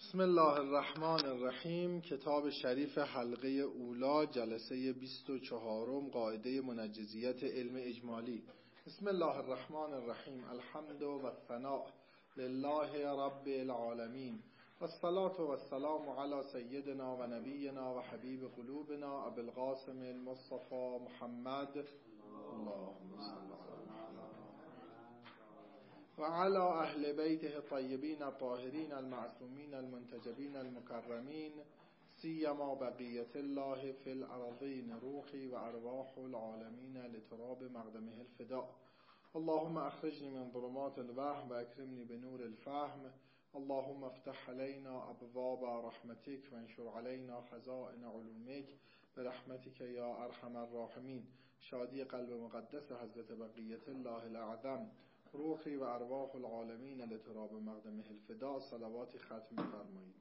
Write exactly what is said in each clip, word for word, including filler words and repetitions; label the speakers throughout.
Speaker 1: بسم الله الرحمن الرحیم. کتاب شریف حلقه اولی، جلسه بیست و چهارم، قاعده منجزیت علم اجمالی. بسم الله الرحمن الرحیم. الحمد و الثناء لله رب العالمین و الصلاة و السلام علی سیدنا و نبینا و حبیب قلوبنا ابی القاسم المصطفى محمد اللهم صل و علی اهل بیته الطیبین الطاهرین المعصومین المنتجبین المکرمین سیما بقیت الله فی الارضین روحی و ارواح العالمین لتراب مقدمه الفداء. اللهم اخرجنی من ظلمات الوهم و اکرمنی بنور الفهم. اللهم افتح علینا ابواب رحمتک و انشر علینا خزائن علومک برحمتک یا ارحم الراحمین. شادی قلب مقدس حضرت بقیت الله الاعظم، روحی و ارواح العالمین لتراب مقدمه الفداء. صلواتی ختم فرمایید.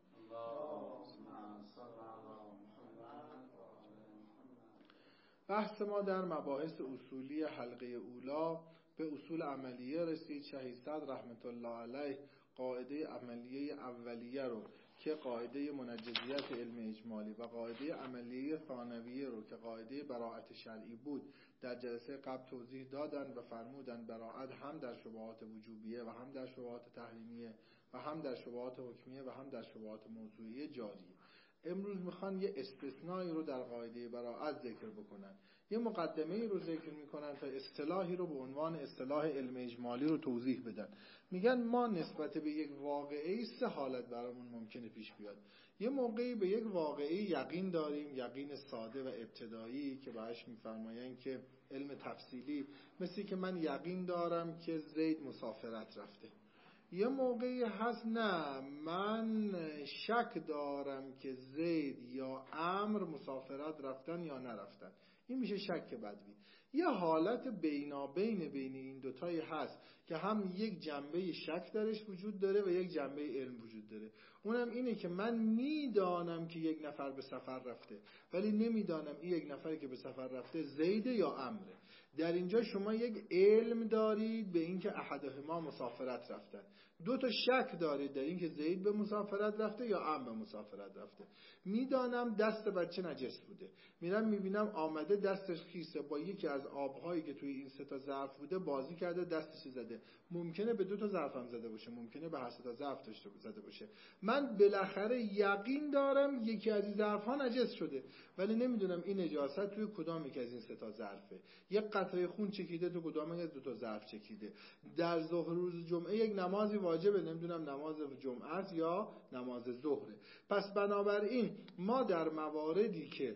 Speaker 1: بحث ما در مباحث اصولی حلقه اولا به اصول عملیه رسید. شهید صدر رحمت الله علیه قاعده عملیه اولیه رو که قاعده منجزیت علم اجمالی و قاعده عملیه ثانویه رو که قاعده براءت شرعی بود در جلسه قبل توضیح دادن و فرمودن براءت هم در شبهات وجوبیه و هم در شبهات تحریمیه و هم در شبهات حکمیه و هم در شبهات موضوعیه جاریه. امروز میخوان یه استثنایی رو در قاعده براءت ذکر بکنن، یه مقدمه‌ای رو ذکر میکنن تا اصطلاحی رو به عنوان اصطلاح علم اجمالی رو توضیح بدن. میگن ما نسبت به یک واقعه سه حالت برامون ممکنه پیش بیاد. یه موقعی به یک واقعه یقین داریم، یقین ساده و ابتدایی که بهش میفرماین که علم تفصیلی، مثل که من یقین دارم که زید مسافرت رفته. یه موقعی هست نه، من شک دارم که زید یا عمرو مسافرت رفتن یا نرفتن. این میشه شک بدوی. یه حالت بینابین بین این دوتایی هست که هم یک جنبه شک درش وجود داره و یک جنبه علم وجود داره. اونم اینه که من میدانم که یک نفر به سفر رفته ولی نمیدانم این یک نفری که به سفر رفته زیده یا عمره. در اینجا شما یک علم دارید به اینکه احدهما مسافرت رفتن، دو تا شک دارید در اینکه زید به مسافرت رفته یا عمرو به مسافرت رفته. میدانم دست بچه نجس بوده، میرم میبینم آمده دستش خیسه، با یکی از آبهایی که توی این سه تا ظرف بوده بازی کرده دستش زده. ممکنه به دو تا ظرف هم زده باشه، ممکنه به هر سه تا ظرف داشته زده باشه. من بالاخره یقین دارم یکی از این ظرف‌ها نجس شده ولی نمیدونم این نجاست توی کدام یک از این سه تا ظرفه. یک قطره خون چکیده تو کدام از دو تا ظرف چکیده. در ظهر روز جمعه یک نمازی واجبه، نمیدونم نماز جمعه است یا نماز ظهره. پس بنابراین ما در مواردی که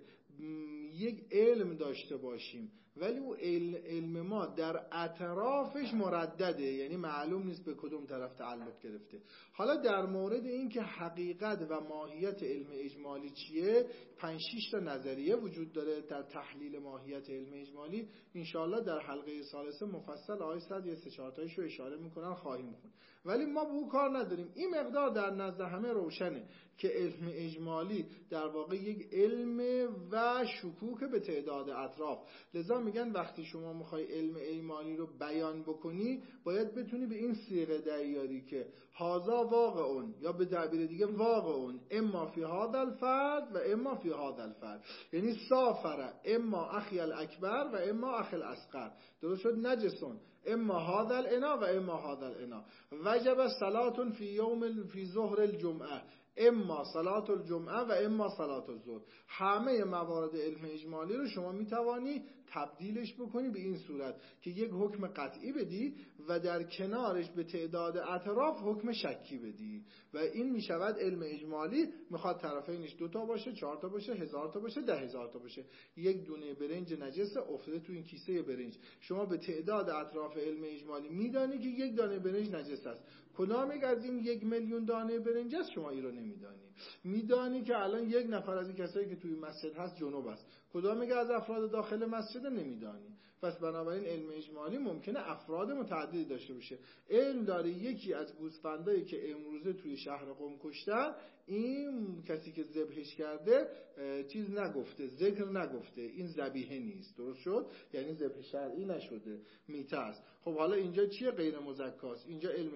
Speaker 1: یک علم داشته باشیم ولی او علم ما در اطرافش مردده، یعنی معلوم نیست به کدوم طرف تعلق گرفته. حالا در مورد این که حقیقت و ماهیت علم اجمالی چیه، پنج شش تا نظریه وجود داره در تحلیل ماهیت علم اجمالی. انشاءالله در حلقه ثالثه مفصل آیه صد یه سه چهار تایش رو اشاره میکنن خواهیم خوند، ولی ما به اون کار نداریم. این مقدار در نزد همه روشنه که علم اجمالی در واقع یک علم و شکوک به تعداد اطراف. لذا میگن وقتی شما میخوای علم اجمالی رو بیان بکنی باید بتونی به این صیغه دریاری که هازا واقعون، یا به تعبیر دیگه واقعون، اما فی هذا الفرد و اما فی هذا الفرد، یعنی سافر اما اخی الاکبر و اما اخی الاصغر. درست شد؟ نجسون اما هذا الانا و اما هذا الانا. وجب صلاه فی یوم فی ظهر الجمعه اما صلات الجمعه و اما صلات الظهر. همه موارد علم اجمالی رو شما میتوانی تبدیلش بکنی به این صورت که یک حکم قطعی بدی و در کنارش به تعداد اطراف حکم شکی بدی و این میشود علم اجمالی. میخواد طرفینش دوتا باشه، چهار تا باشه، هزار تا باشه، ده هزار تا باشه. یک دونه برنج نجس افتاده تو این کیسه برنج، شما به تعداد اطراف علم اجمالی میدانی که یک دانه برنج نجس است. کدام یک از این یک میلیون دانه برنج است شما این رو نمیدانی. میدانی که الان یک نفر از این کسایی که توی مسجد هست جنوب است، کدام یک از افراد داخل مسجد نمیدانی. پس بنابراین علم اجمالی ممکنه افراد متعددی داشته باشه. علم داره یکی از گوسفندایی که امروزه توی شهر قم کشتن، این کسی که ذبحش کرده چیز نگفته، ذکر نگفته، این ذبیحه نیست. درست شد؟ یعنی ذبح شرعی نشده، میته است. خب حالا اینجا چیه؟ غیر مزکاست. اینجا علم اجمالی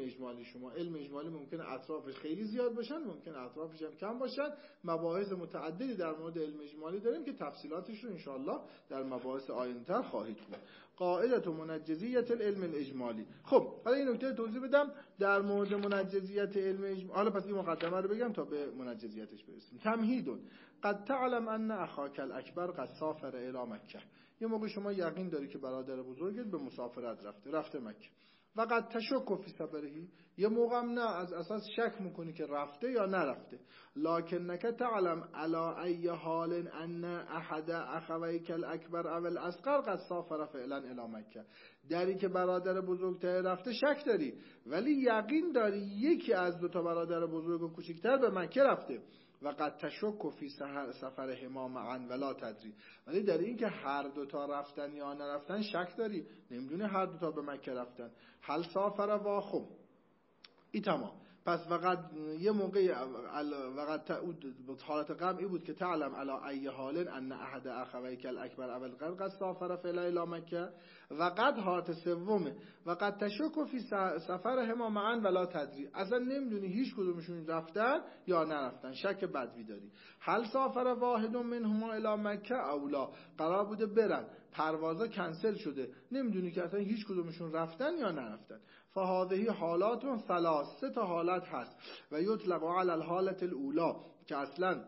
Speaker 1: شما. علم اجمالی ممکنه اطرافش خیلی زیاد باشن، ممکنه اطرافش هم کم باشن. مباحث متعددی در مورد علم اجمالی داریم که تفصیلاتش رو انشاءالله در مباحث آینده‌تر خواهید خوند. قاعده منجزیت العلم الاجمالی. خب حالا این نکته توضیح بدم در مورد منجزیت علم اجمالی. حالا پس این مقدمه رو بگم تا به منجزیتش برسیم. تمهید: قد تعلم ان اخاک الاکبر قد سافر الی مکه. یه موقع شما یقین داری که برادر بزرگت به مسافرت رفته رفته مکه. و قد تشک فی سفرهی. یه موقع هم نه، از اساس شک میکنی که رفته یا نرفته. لکنک تعلم علی ای حال ان احد اخویک الاکبر او الاصغر قد سافر فعلا الی مکه. دری که برادر بزرگتر رفته شک داری، ولی یقین داری یکی از دو تا برادر بزرگ و کوچکتر به مکه رفته. و قد تشک فی سفرهما معا ولا تدری. ولی در این که هر دو تا رفتن یا نرفتن شک داری، نمیدونی هر دو تا به مکه رفتن. هل سافر واخم ای تمام. پس وقت یه موقع وقت تعود حالت قمعی بود که تعلم علی ای حال ان احد اخویک الاکبر اول قد سافر فعلا الی مکه. وقت حالت سومه وقت تشک فی سفرهما معا ولا تدری. اصلا نمیدونی هیچ کدومشون رفتن یا نرفتن، شک بدوی داری. هل سافر واحد منهما الی مکه او لا. قرار بوده برن، پروازا کنسل شده، نمیدونی که اصلا هیچ کدومشون رفتن یا نرفتن. فهذه حالات ثلاث. سه تا حالت هست. و یطلق علی الحالت الاولی که اصلا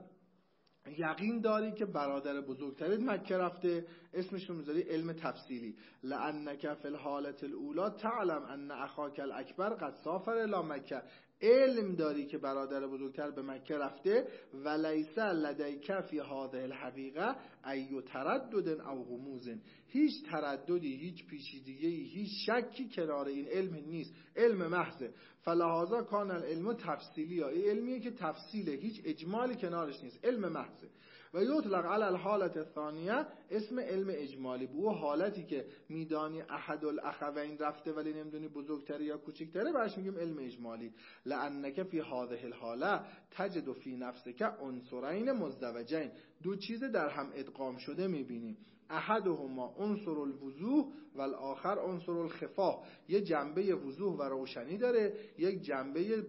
Speaker 1: یقین داری که برادر بزرگترت مکه رفته، اسمش رو میذاری علم تفصیلی. لانک فی الحالت الاولی تعلم ان اخاک الاکبر قد سافر الی مکه. علم داری که برادر بزرگتر به مکه رفته. و لیس لدیک فی هذه الحقیقه ای تردد او غموز. هیچ ترددی، هیچ پیچیدگی، هیچ شکی کنار این علم نیست، علم محضه. فلهذا کان العلم تفصیلی. یا این علمیه که تفصیله، هیچ اجمالی کنارش نیست، علم محضه. و یطلق علی الحالت الثانیه اسم علم اجمالی. بو حالتی که میدانی احد الاخوین رفته ولی نمیدونی بزرگتره یا کوچکتره، بهش میگیم علم اجمالی. لانک فی هذه الحاله تجد فی نفسک عنصرین مزدوجین. دو چیز در هم ادغام شده میبینی. احدهما عنصر الوضوح و الاخر عنصر الخفا. یه جنبه وضوح و روشنی داره، یک جنبه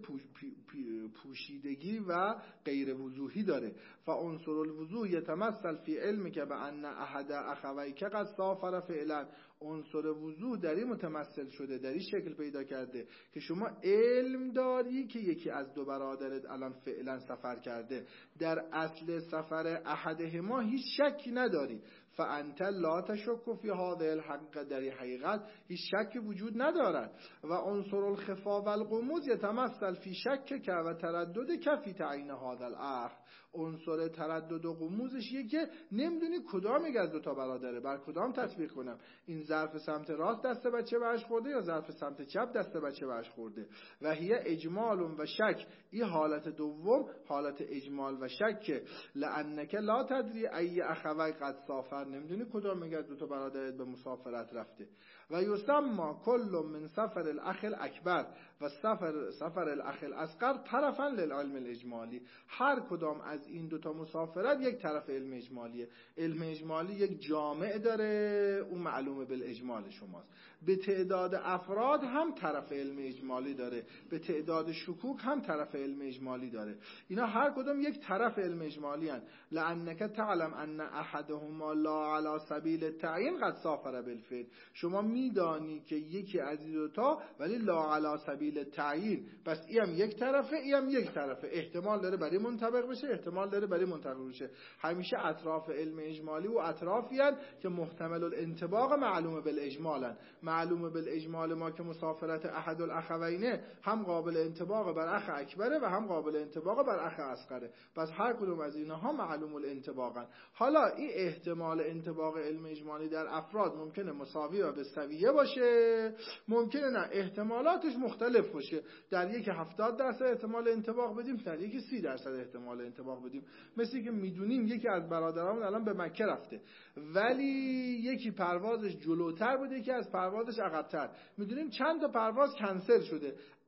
Speaker 1: پوشیدگی و غیر وضوحی داره. فعنصر الوضوح یتمثل فی علمک بان احد اخویک قد سافر فعلا. عنصر وضوح در این متمثل شده، در این شکل پیدا کرده که شما علم داری که یکی از دو برادرت الان فعلا سفر کرده. در اصل سفر احدهما هیچ شکی نداری. فانت لا تشک فی هذه الحقیقه. در حقیقت هیچ شکی وجود ندارد. و عنصر الخفا و الغموض یتمثل فی شک که و تردد که فی تعیین هذا الاخ. عنصر تردد و غموضش یه که نمیدونی کدام یک از دو تا برادره، بر کدام تطبیق کنم. این ظرف سمت راست دست بچه بهش خورده یا ظرف سمت چپ دست بچه بهش خورده. و هی اجمال و شک. این حالت دوم حالت اجمال و شک. لانک لا تدری ای اخوی قد سافر. نمیدونی کدام یک از دو تا برادرت به مسافرت رفته. و یسمى کل من سفر الاخ الاکبر و سفر سفر الاخ الاصغر طرفا للعلم الاجمالی. هر کدام از این دو تا مسافرت یک طرف علم اجمالیه. علم اجمالی یک جامع داره، اون معلومه بالاجمال شماست. به تعداد افراد هم طرف علم اجمالی داره، به تعداد شکوک هم طرف علم اجمالی داره. اینا هر کدام یک طرف علم اجمالی هن. لانک تعلم ان احدهما لا علی سبیل التعیین قد سافر بالفعل. شما میدانی که یکی از این دو تا ولی لا علی سبیل التعیین، پس اینم یک طرفه اینم یک طرفه، احتمال داره برای منطبق بشه، احتمال داره برای منطبق بشه. همیشه اطراف علم اجمالی و اطرافی هن که محتمل الانطباق معلومه بالاجمالن. معلومه بالاجمال ما که مسافرت احد الاخوینه هم قابل انطباق بر اخ اکبره و هم قابل انطباق بر اخ اصغره. پس هر کدوم از اینها معلوم الانطباقن. حالا این احتمال انطباق علم اجمالی در افراد ممکنه مساوی و بسویه باشه، ممکنه نه احتمالاتش مختلف باشه. در یکی هفتاد درصد احتمال انطباق بدیم، در یکی سی درصد احتمال انطباق بدیم. مثل که میدونیم یکی از برادرامون الان به مکه رفته ولی یکی پروازش جلوتر بوده، یکی از پروازش عقب‌تر. میدونیم چند تا پرواز کنسل شده.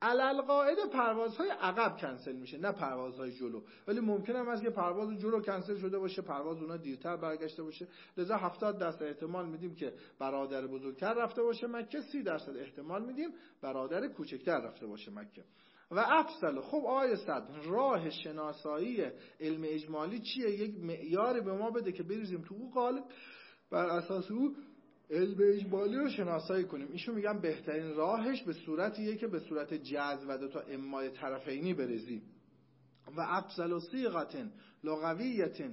Speaker 1: علالقاعده پروازهای عقب کنسل میشه نه پروازهای جلو، ولی ممکن هم هست که پرواز جلو کنسل شده باشه، پرواز اونا دیرتر برگشته باشه. لذا هفتاد درصد احتمال میدیم که برادر بزرگتر رفته باشه مکه، سی درصد احتمال میدیم برادر کوچکتر رفته باشه مکه. و افضل. خب آقای صدر، راه شناسایی علم اجمالی چیه؟ یک معیاری به ما بده که بریزیم تو او قالب، بر اساس او علم اجمالی رو شناسایی کنیم. ایشون میگن بهترین راهش به صورتیه که به صورت جذب و دو تا امای طرفینی بریزیم. و افضل صیغه لغویه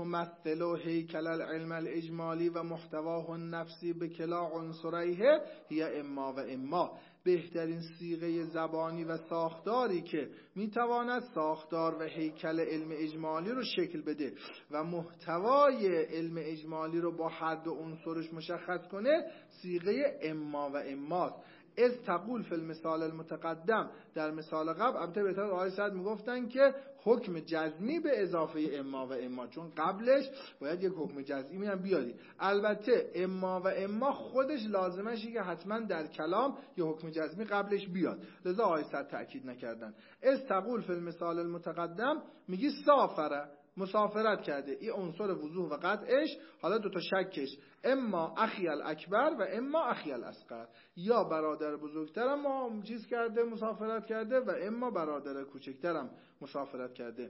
Speaker 1: تمثل هیکل العلم الاجمالی و محتواه النفسی بکلا عنصریه هی اما و اما. بهترین صیغه زبانی و ساختاری که میتواند ساختار و هیکل علم اجمالی رو شکل بده و محتوای علم اجمالی رو با هر دو عنصرش مشخص کنه، صیغه اما و اماست. از تقول فی المثال المتقدم، در مثال قبل البته بهتر آقای سعد میگفتن که حکم جزمی به اضافه اما و اما، چون قبلش باید یک حکم جزمی هم بیاری. البته اما و اما خودش لازمشه که حتما در کلام یه حکم جزمی قبلش بیاد، لذا آقای سعد تأکید نکردن. از تقول فی المثال المتقدم میگی سافره، مسافرت کرده، این عنصر وضوح و قطعش. حالا دو تا شکش، اما اخی الاکبر و اما اخی الاصغر، یا برادر بزرگترم ما چیز کرده مسافرت کرده و اما برادر کوچکترم مسافرت کرده.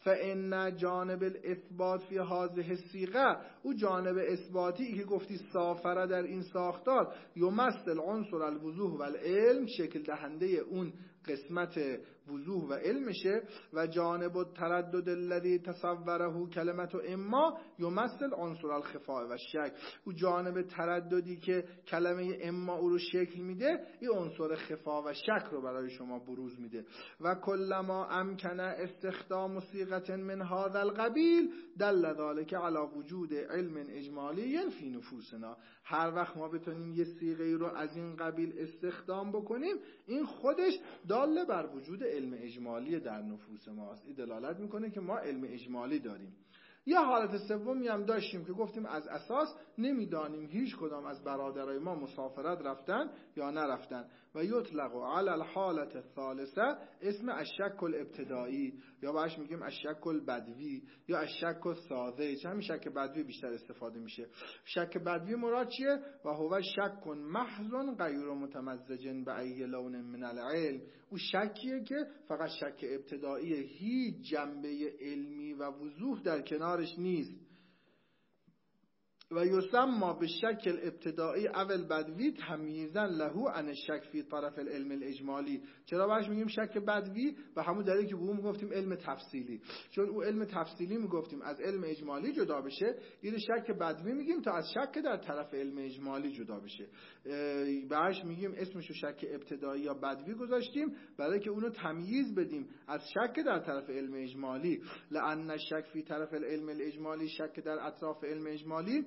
Speaker 1: فان جانب الاثبات فی هذه الصیغه، او جانب اثباتی که گفتی سافره در این ساختار، یمثل عنصر الوضوح و العلم، شکل دهنده اون قسمت وضوح و علمشه. و جانب التردد الذي تصوره کلمه اما یمثل عنصر الخفاء و شک، او جانب ترددی که کلمه اما او رو شکل میده، این عنصر خفا و شک رو برای شما بروز میده. و کلما امکن استخدام صیغه من هذا القبیل دل ذلك علی وجود علم اجمالی فی نفوسنا. هر وقت ما بتونیم یه صیغه رو از این قبیل استخدام بکنیم، این خودش دال بر وجود علم اجمالی در نفوس ماست. این دلالت میکنه که ما علم اجمالی داریم. یا حالت سومی هم داشتیم که گفتیم از اساس نمیدانیم هیچ کدام از برادرای ما مسافرت رفتن یا نرفتن. و یطلق علی الحالت الثالثه اسم الشک الابتدایی، یا باش میگیم الشک البدوی یا الشک الساذج. همین شک بدوی بیشتر استفاده میشه. شک بدوی مراد چیه؟ و هو شک محض غیر متمزج بأی لون من العلم. او شکیه که فقط شک ابتداییه، هیچ جنبه علمی و وضوح در کنارش نیست. و یسمى بالشک الابتدایی اول بدوی تمییزا له عن الشک فی طرف العلم الاجمالی. چرا باش میگیم شک بدوی؟ به همون دلیل که به اون میگفتیم علم تفصیلی، چون او علم تفصیلی میگفتیم از علم اجمالی جدا بشه، این شک بدوی میگیم تا از شک در طرف علم اجمالی جدا بشه. باش میگیم اسمشو شک ابتدایی یا بدوی گذاشتیم برای که اونو تمییز بدیم از شک در طرف علم اجمالی. لان الشک فی طرف العلم الاجمالی، شک در اطراف علم اجمالی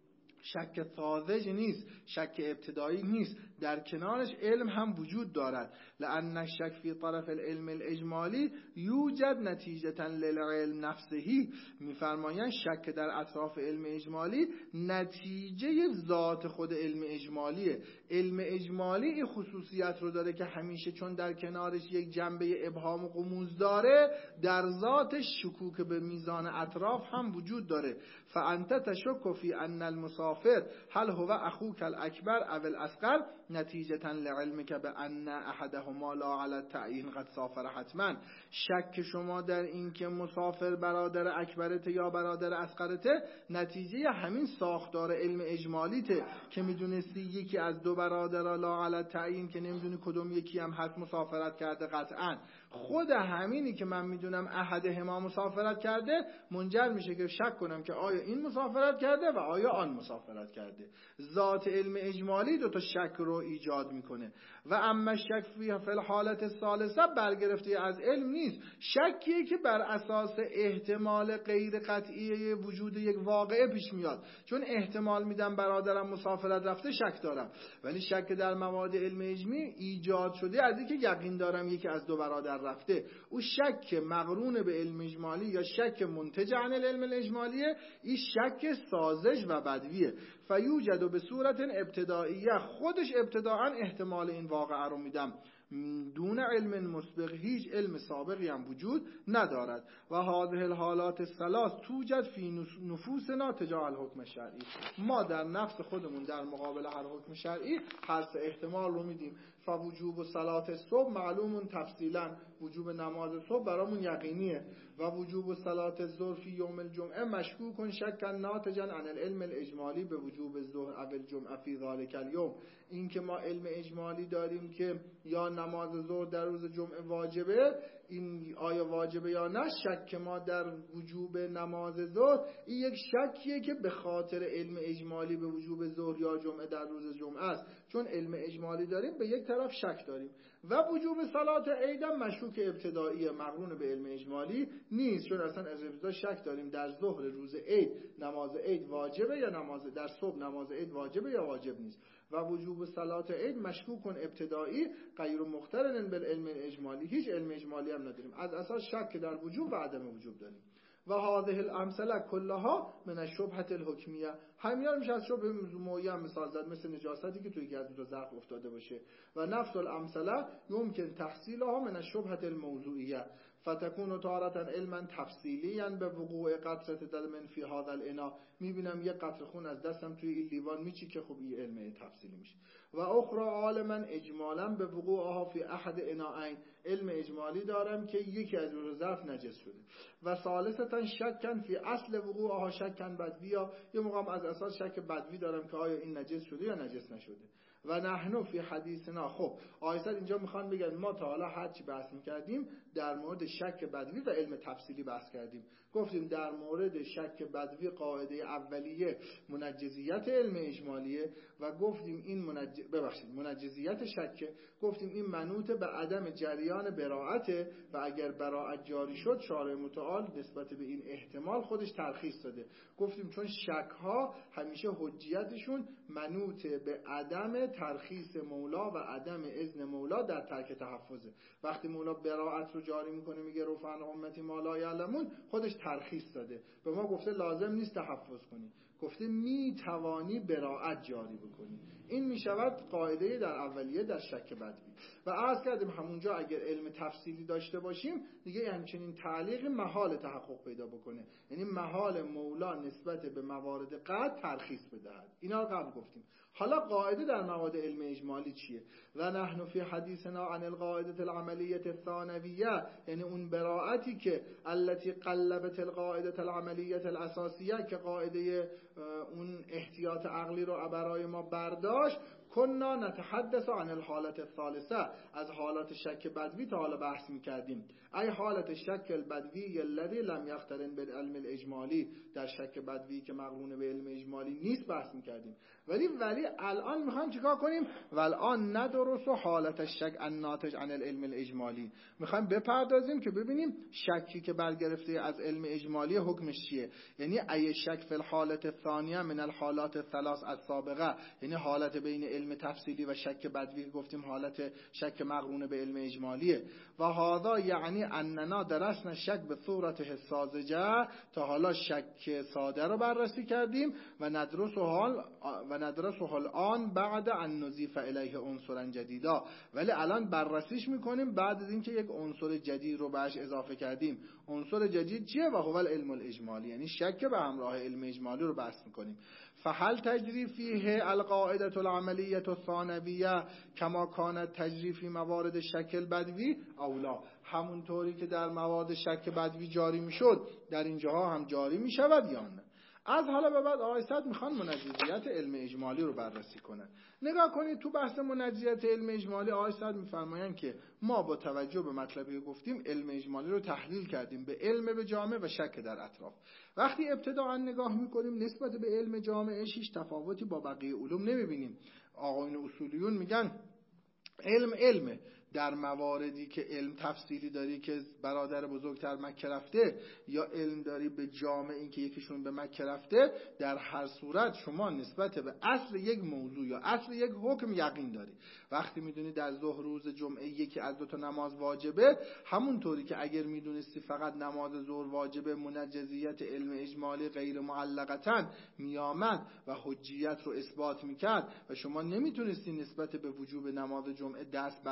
Speaker 1: شک ساذج نیست، شک ابتدایی نیست، در کنارش علم هم وجود دارد. لأن الشک فی طرف العلم الاجمالی یوجد نتیجة للعلم نفسهی. میفرمایند شک در اطراف علم اجمالی نتیجه ذات خود علم اجمالیه. علم اجمالی این خصوصیت رو داره که همیشه چون در کنارش یک جنبه ابهام و غموض داره، در ذاتش شکوک به میزان اطراف هم وجود داره. فانت تشک فی ان المسافر هل هو اخوک الاکبر او الاصغر نتیجة لعلمک بان احدهما لا علی التعیین قد سافر حتما. شک شما در این که مسافر برادر اکبرته یا برادر اصغرته نتیجه همین ساختار علم اجمالیته که میدونستی یکی از دو برادر لا علی التعیین که نمیدونی کدوم یکی هم هست مسافرت کرده. قطعا خود همینی که من میدونم احدهما مسافرت کرده منجر میشه که شک کنم که آیا این مسافرت کرده و آیا آن مسافرت کرده. ذات علم اجمالی دو تا شک رو ایجاد میکنه. و اما شک فی الحالت ثالثه برگرفته از علم نیست، شکیه که بر اساس احتمال غیر قطعی وجود یک واقعه پیش میاد. چون احتمال میدم برادرم مسافرت رفته، شک دارم، ولی شک در مواد علم اجمالی ایجاد شده از اینکه یقین دارم یکی از دو برادر رفته. او شک مقرون به علم اجمالی یا شک منتج عن العلم الاجمالیه، این شک سازش و بدویه. فیوجد به صورت ابتدائیه، خودش ابتداعا احتمال این واقعه رو میدم دون علم مسبق، هیچ علم سابقی هم وجود ندارد. و هذه الحالات الثلاث توجد فی نفوسنا تجاه الحکم شرعی. ما در نفس خودمون در مقابل هر حکم شرعی هر سه احتمال رو میدیم. فوجوب صلات الصبح معلوم تفصیلا، وجوب نماز صبح برامون یقینیه. و وجوب صلات الظهر فی یوم الجمعه مشکوک شکا ناتجا عن العلم الاجمالی به وجوب الظهر او الجمعه فی ذلک اليوم. این که ما علم اجمالی داریم که یا نماز ظهر در روز جمعه واجبه، این آیا واجبه یا نه، شک ما در وجوب نماز ظهر این یک شکیه که به خاطر علم اجمالی به وجوب ظهر یا جمعه در روز جمعه است. چون علم اجمالی داریم به یک طرف شک داریم. و وجوب صلات عید هم مشکوک ابتدایی مقرون به علم اجمالی نیست، چون اصلا از ابتدا شک داریم در ظهر روز عید نماز عید واجبه یا نماز در صبح نماز عید واجبه یا واجب نیست. و وجوب صلات عید مشکوک ابتدایی غیر مقترن بالعلم اجمالی، هیچ علم اجمالی هم نداریم، از اساس شک در وجوب و عدم وجوب داریم. و هذه الامثله كلها من الشبهه الحکمیه، همینا میشه از شبهه معین مثال زد، مثل نجاستی که توی گردو ظرف افتاده باشه. و نفس الامثله يمكن تحصیلها من الشبهه الموضوعیه فتكون تارة علما تفصیلیا به وقوع قطره دم فی هذا الاناء. میبینم یه قطره خون از دستم توی این لیوان میچی که خب این علم تفصیلی میشه. و اخرى عالما اجمالا به وقوعها فی احد اناءین، علم اجمالی دارم که یکی از اون ظرف نجس شده. و ثالثتا شکن فی اصل وقوعها شکن بدویا، یه موقع از اساس شک بدوی دارم که آیا این نجس شده یا نجس نشده. و نحنو فی حدیثنا، خب آیسد اینجا میخوان بگن ما تا حالا هر چی بحث میکردیم در مورد شک بدوی و علم تفصیلی بحث کردیم. گفتیم در مورد شک بدوی قاعده اولیه منجزیت علم اجمالیه و گفتیم این منج... ببخشید منجزیت شک، گفتیم این منوط به عدم جریان براءته و اگر براءت جاری شد شارع متعال نسبت به این احتمال خودش ترخیص داده. گفتیم چون شک ها همیشه حجیتشون منوط به عدم ترخیص مولا و عدم اذن مولا در ترک تحفظه. وقتی مولا براءت رو جاری میکنه میگه رفعن امتی ما لا یعلمون، خودش ترخیص داده. به ما گفته لازم نیست تحفظ کنی، گفته میتوانی براءت جاری بکنی. این میشود قاعده در اولیه در شک بدوی. و عرض کردیم همونجا اگر علم تفصیلی داشته باشیم دیگه همچنین تعلیق محال تحقق پیدا بکنه، یعنی محال مولا نسبت به موارد قطع ترخیص بدهد. اینا رو قبل گفتیم. حالا قاعده در مواد علم اجمالی چیه؟ و نحن فی حدیثنا عن القاعده العملیه الثانویه، یعنی اون براءتی که التي قلبت القاعده العملیه الاساسیه، که قاعده اون احتیاط عقلی رو برای ما برداشت. کنا نتحدث عن الحالت الثالثه، از حالات شک بدوی تا حالا بحث می‌کردیم. ای حالت شک البدوی الذی لم یقترن بالعلم الاجمالی، در شک بدوی که مقرون به علم اجمالی نیست بحث می‌کردیم. ولی ولی الان می‌خوایم چیکار کنیم؟ والان ندرس حالت الشک الناتج عن العلم الاجمالی، می‌خوایم بپردازیم که ببینیم شکی که برگرفته از علم اجمالی حکمش چیه. یعنی ای شک فی الحالت الثانیه من الحالات الثلاث السابقه، یعنی حالت بین علم تفصیلی و شک بدوی که گفتیم حالت شک مقرون به علم اجمالیه. و هذا یعنی اننا درسنا شک به صورت الساذجه، تا حالا شک ساده رو بررسی کردیم و ندرسه حال و ندرسه الان بعد ان نضیف الیه عنصرا جدیدا، ولی الان بررسیش میکنیم بعد از اینکه یک عنصر جدید رو بهش اضافه کردیم. عنصر جدید چیه؟ و هو العلم الاجمالی، یعنی شک به همراه علم اجمالی رو بحث میکنیم. فهل تجری فیه القاعده العملیه الثانویه کما کانت تجری فی موارد شک البدوی اولا، همونطوری که در موارد شک بدوی جاری میشد در اینجاها هم جاری میشود یا نه؟ از حالا به بعد آقای صد میخوان منجزیت علم اجمالی رو بررسی کنن. نگاه کنید تو بحث منجزیت علم اجمالی آقای صد میفرمایند که ما با توجه به مطلبی گفتیم علم اجمالی رو تحلیل کردیم به علم به جامع و شک در اطراف. وقتی ابتداء نگاه میکنیم نسبت به علم جامعش هیچ تفاوتی با بقیه علوم نمیبینیم. آقایون اصولیون میگن علم علمه، در مواردی که علم تفصیلی داری که برادر بزرگتر مکه رفته یا علم داری به جامع این که یکیشون به مکه رفته، در هر صورت شما نسبت به اصل یک موضوع یا اصل یک حکم یقین داری. وقتی میدونی در ظهر روز جمعه یکی از دو تا نماز واجبه، همونطوری که اگر میدونستی فقط نماز ظهر واجبه منجزیت علم اجمالی غیر معلقتن میامد و حجیت رو اثبات میکرد و شما نمیتونستی نسبت به وجوب نماز جمعه دست برداری و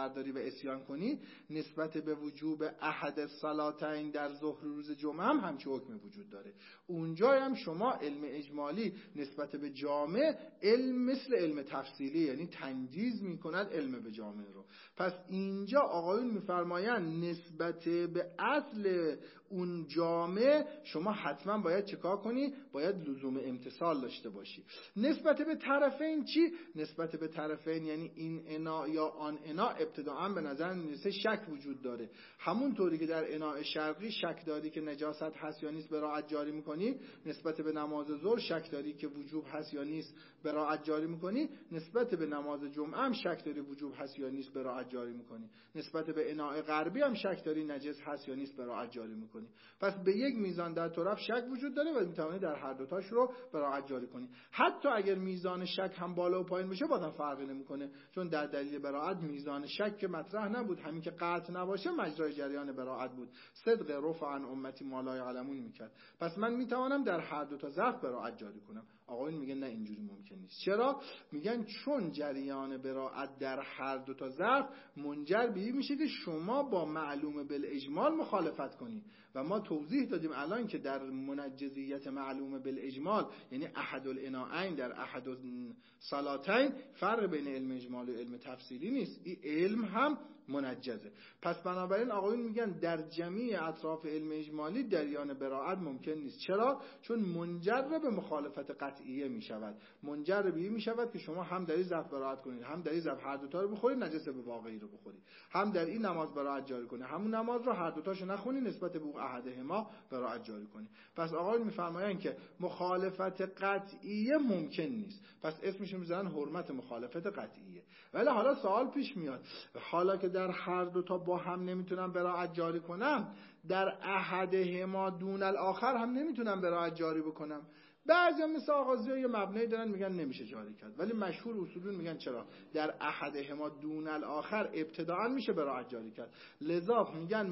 Speaker 1: اسیان کنی، نسبت به وجوب احد الصلاتین در ظهر روز جمعه هم همچه حکم وجود داره. اونجا هم شما علم اجمالی نسبت به جامع علم مثل علم تفصیلی، یعنی تنجیز میکند علم به جامع رو. پس اینجا آقایون میفرمایند نسبت به اصل اون جامع شما حتما باید چیکار کنی؟ باید لزوم امتثال داشته باشی. نسبت به طرفین چی؟ نسبت به طرفین یعنی این انا یا آن انا ابتداعا به نظر میرسه شک وجود داره. همونطوری که در اناء شرقی شک داری که نجاست هست یا نیست براعت جاری میکنی، نسبت به نماز ظهر شک داری که وجوب هست یا نیست براعت جاری میکنی، نسبت به نماز جمعه هم شک داری وجوب هست یا نیست براعت جاری میکنی، نسبت به اناء غربی هم شک داری نجس هست یا نیست براعت جاری میکنی. پس به یک میزان در طرف شک وجود داره و میتونی در هر دو تاش رو براعت جاری کنی. حتی اگر میزان شک هم بالا و پایین بشه بازم فرقی نمیکنه، چون در دلیل براعت میزان شک که مطرح نبود، همین که قطع نباشه مجرای جریان براعت بود. صدق رفع عن امتی ما لا یعلمون میکرد. پس من میتوانم در هر دو تا ظرف براعت جاری کنم. آقایون میگن نه اینجوری ممکن نیست. چرا؟ میگن چون جریان براعت در هر دو تا ظرف منجر به این میشه که شما با معلوم بالاجمال مخالفت کنی و ما توضیح دادیم الان که در منجزیت معلوم بالاجمال یعنی احد الاناءین در احد الصلاتین فرق بین علم اجمالی و علم تفصیلی نیست، این علم هم منجزه. پس بنابراین آقایون میگن در جمیع اطراف علم اجمالی جریان براعت ممکن نیست. چرا؟ چون منجر به مخالفت قطعیه میشود، منجر به این میشود که شما هم در این ظرف براعت کنید، هم در این ظرف هر دو تا رو بخورید نجس به واقعی رو بخورید، هم در این نماز براعت جاری کنید، همون نماز رو هر دو تاشو نخونید نسبت به اون احدهما براعت جاری کنید. پس آقایون میفرمایند که مخالفت قطعیه ممکن نیست، پس اسمش رو میذارن حرمت مخالفت قطعیه. ولی حالا سوال پیش میاد، حالا که در هر دو تا با هم نمیتونم براعت جاری کنم، در احدهما دون الاخر هم نمیتونم براعت جاری بکنم. بعضی مثل آغازی‌ها یه مبنی دارن میگن نمیشه جاری کرد، ولی مشهور اصولون میگن چرا؟ در احدهما دون الاخر ابتداعا میشه براعت جاری کرد. لذا میگن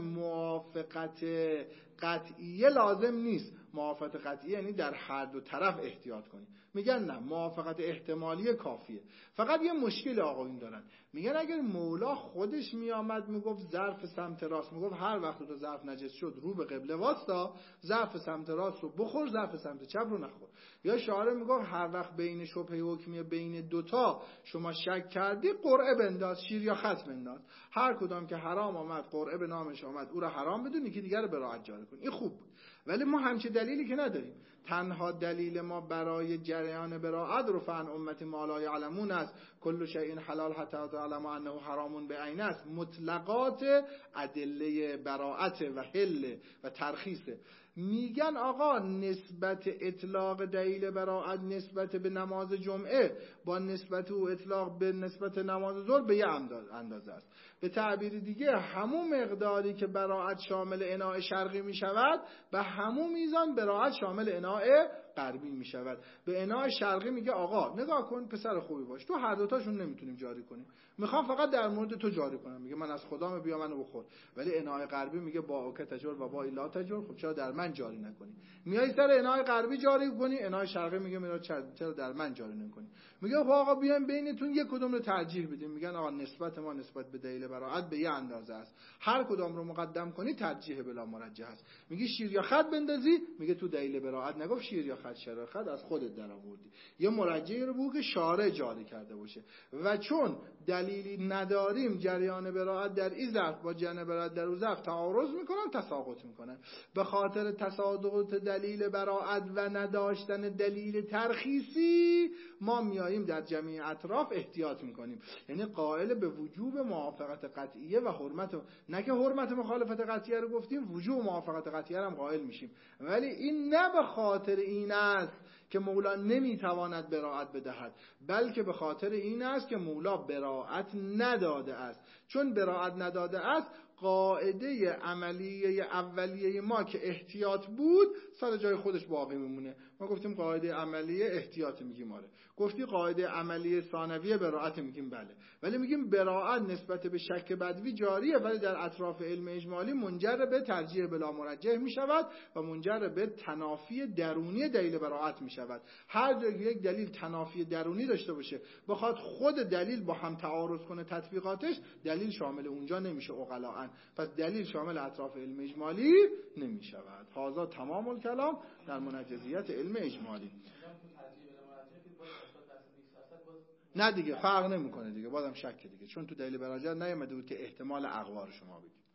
Speaker 1: موافقت قطعیه لازم نیست. موافقت قطعیه یعنی در هر دو طرف احتیاط کنی. میگن نه، موافقت احتمالی کافیه. فقط یه مشکل آقایون دارن، میگن اگر مولا خودش میامد میگفت ظرف سمت راست، میگفت هر وقت تو ظرف نجس شد رو به قبله واستا، ظرف سمت راست رو بخور، ظرف سمت چپ رو نخور. یا شاعر میگفت هر وقت بین شبهه حکمی بین دوتا شما شک کردی قرعه بنداز، شیر یا خط بنداز، هر کدام که حرام آمد قرعه به نامش آمد او رو حرام بدون یکی دیگر رو براعت جاری کن. این خوب بود، ولی ما همچه دلیلی که نداریم. تنها دلیل ما برای جریان براعت رفع عن امتی ما لا یعلمون است. کل شیء حلال حتی تعلم انه حرام بعین است. مطلقات ادله براعت و حل و ترخیصه. میگن آقا نسبت اطلاق دلیل براعت نسبت به نماز جمعه با نسبت او اطلاق به نسبت نماز ظهر به یه اندازه است. به تعبیر دیگه همون مقداری که براعت شامل اناء شرقی می شود به همون میزان براعت شامل اناء غربی می شود. به اناء شرقی میگه آقا نگاه کن پسر خوبی باش، تو هر دوتاشون نمیتونیم جاری کنیم، میخوام فقط در مورد تو جاری کنم، میگه من از خدام بیا منو بخور. ولی اناء غربی میگه با اوک تجر و با لا تجر، خب چرا در من جاری نکنی؟ میای سر اناء غربی جاری کنی، اناء شرقی میگه میرا چرا در من جاری نکنی؟ میگه آقا بیایم بینتون یک کدوم رو ترجیح بدیم. میگن آقا نسبت ما نسبت به دلیل براعت به یه اندازه است، هر کدام رو مقدم کنی ترجیح بلا مرجح است. میگه شیر یا خط بندازی، میگه تو دلیل براعت نگفت شیر یا خط، شیر یا خط از خودت در آوردی، یه مرجحی رو بگو که شارع جاری کرده باشه. و چون دلیلی نداریم جریان براعت در این ظرف با جریان براعت در اون ظرف تعارض میکنن، تساقط میکنن. به خاطر تصادق دلیل براعت و نداشتن دلیل ترخیصی ما میاییم در جمیع اطراف احتیاط میکنیم، یعنی قائل به وجوب موافقت قطعیه و حرمت، نه که حرمت مخالفت قطعیه رو گفتیم، وجوب موافقت قطعیه هم قائل میشیم. ولی این نه به خاطر این است که مولا نمیتواند براعت بدهد، بلکه به خاطر این است که مولا براعت نداده است. چون براعت نداده است قاعده عملیه اولیه ما که احتیاط بود سر جای خودش باقی میمونه. ما گفتیم قاعده عملیه احتیاط، میگیم آره. گفتی قاعده عملیه ثانویه براءت، میگیم بله. ولی میگیم براءت نسبت به شک بدوی جاریه، ولی در اطراف علم اجمالی منجر به ترجیح بلا مرجح میشود و منجر به تنافی درونی دلیل براءت میشود. هر جایی یک دلیل تنافی درونی داشته باشه بخواد خود دلیل با هم تعارض کنه تطبیقاتش، دلیل شامل اونجا نمیشه اقلاً، پس دلیل شامل اطراف علم اجمالی نمیشود. هذا تمام الکلام در منجزیت علم اجمالی. نه دیگه فرق نمیکنه دیگه، بازم شک دیگه، چون تو دلیل براجع نیامده بود که احتمال اقوار شما بگید.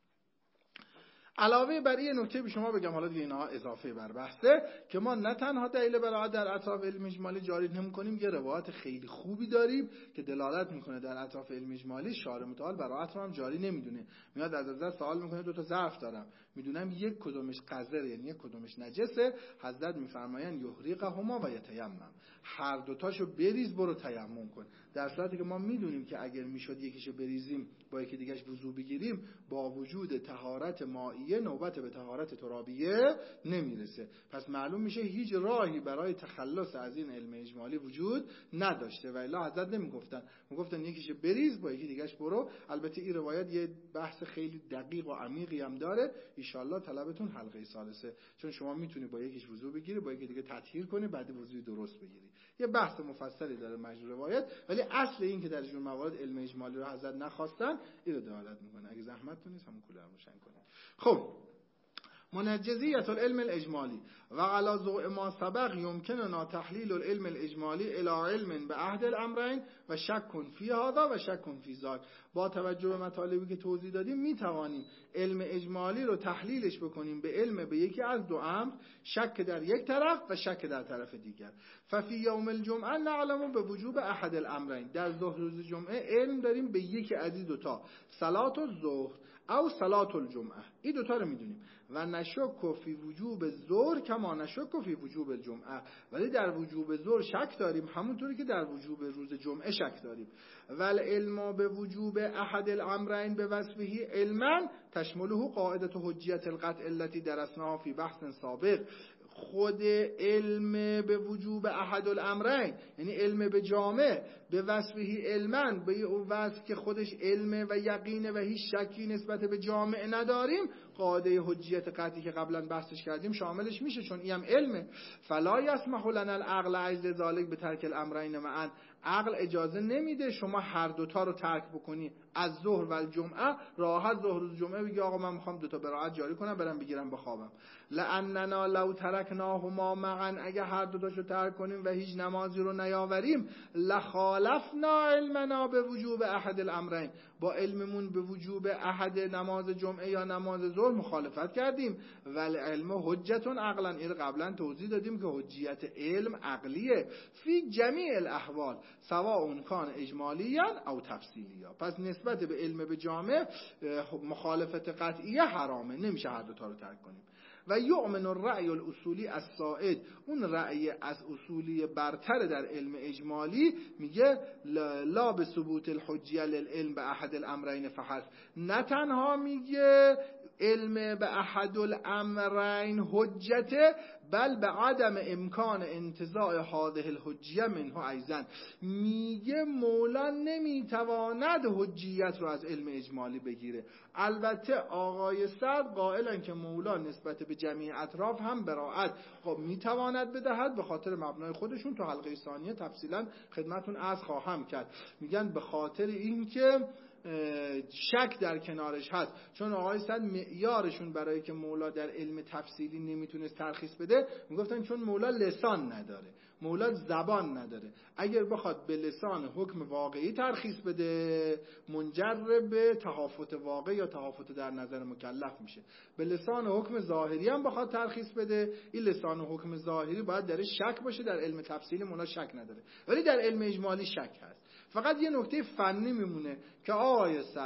Speaker 1: علاوه بر این نکته به شما بگم، حالا دیگه اینها اضافه بر بحثه، که ما نه تنها دلیل براءت در اطراف علم اجمالی جاری نمی‌کنیم، یه روایت خیلی خوبی داریم که دلالت میکنه در اطراف علم اجمالی شارع متعال براءت رو هم جاری نمیدونه. میاد از حضرت سوال میکنه دو تا ظرف دارم، میدونم یک کدومش قذر یعنی یک کدومش نجسه، حضرت میفرمایند یحرقهما و یتیمم، هر دو تاشو بریز برو تیمم کن. در صورتی که ما میدونیم که اگر میشد یکیشو بریزیم با یکی دیگه‌اش وضو بگیریم، با وجود طهارت مائیه نوبت به طهارت ترابیه نمیرسه. پس معلوم میشه هیچ راهی برای تخلص از این علم اجمالی وجود نداشته و الا حضرت نمیگفتن، میگفتن یکیشو بریز با یکی دیگه‌اش برو. البته این روایت یه بحث خیلی دقیق و عمیقی هم داره، ان شاءالله طلبتون حلقه ثالثه، چون شما میتونی با یکیش وضو بگیری با یکی دیگه تطهیر کنی بعد وضوی درست بگیری. یه بحث مفصلی داره مجموع روایت، ولی اصل این که در جور موارد علم اجمالی رو حضرت نخواستن این رو دلالت میکنه. اگه زحمتتون نیست همون کولر رو روشن کنید. خب منجزیت العلم الاجمالی و علی ضوء ما سبق یمکننا تحلیل العلم الاجمالی الی علم به احد الامرین و شک فی هذا و شک فی ذاک. با توجه به مطالبی که توضیح دادیم می توانیم علم اجمالی رو تحلیلش بکنیم به علم به یکی از دو امر، شک در یک طرف و شک در طرف دیگر. ففی یوم الجمعه نعلم به وجوب احد الامرین، در ظهر روز جمعه علم داریم به یکی از این دو تا، صلات الظهر او صلات الجمعه، این دوتا رو میدونیم. و نشک فی وجوب ظهر کما نشک فی وجوب الجمعه، ولی در وجوب ظهر شک داریم همونطوری که در وجوب روز جمعه شک داریم. ول علم به وجوب احد الامرین به وصفه علما تشمله قاعده حجیت القطع التي درسناها فی بحث سابق. خود علم به وجوب احد الامرین یعنی علم به جامع به وصفه علما، به اون وصف که خودش علم و یقین و هیچ شکی نسبت به جامع نداریم، قاعده حجیت قطعی که قبلا بحثش کردیم شاملش میشه، چون این هم علمه. فلا یسمح لنا العقل عجز ذلک به ترک الامرین معا، عقل اجازه نمیده شما هر دوتا رو ترک بکنی، از ظهر و الجمعه راحت ظهر و جمعه بگی آقا من میخوام دوتا براءت جاری کنم برم بگیرم بخوابم. لاننا لو ترکناهما معا، اگه هر دوتاشو ترک کنیم و هیچ نمازی رو نیاوریم، لخالفنا علمنا به وجوب احد الامرین، با علممون به وجوب احد نماز جمعه یا نماز ظهر مخالفت کردیم. ول علم حجتون عقلا، این قبلا توضیح دادیم که حجیت علم عقلیه، فی جمیع الاحوال سواء کان اجمالیا او تفصیلیا. پس نسبت به علم به جامع مخالفت قطعیه حرامه، نمیشه هر دوتا رو ترک کنیم. و یؤمن الرأی الاصولی السائد، اون رأی از اصولی برتر در علم اجمالی میگه لا به ثبوت الحجیه للعلم به احد الامرین فحسب، نه تنها میگه علم به احد الامرین حجته، بل به عدم امکان انتزاع هذه الحجیه منه ایضا، میگه مولا نمیتواند حجیت رو از علم اجمالی بگیره. البته آقای صدر قائلن که مولا نسبت به جمیع اطراف هم براءت خب میتواند بدهد، به خاطر مبنای خودشون تو حلقه ثانیه تفصیلا خدمتون عرض خواهم کرد. میگن به خاطر این که شک در کنارش هست، چون آقای صد معیارشون برای که مولا در علم تفصیلی نمیتونست ترخیص بده میگفتن چون مولا لسان نداره، مولا زبان نداره، اگر بخواد به لسان حکم واقعی ترخیص بده منجر به تهافت واقع یا تهافت در نظر مکلف میشه. به لسان حکم ظاهری هم بخواد ترخیص بده، این لسان حکم ظاهری باید در شک باشه، در علم تفصیلی مولا شک نداره، ولی در علم اجمالی شک هست. فقط یه نکته فنی میمونه که آقای صد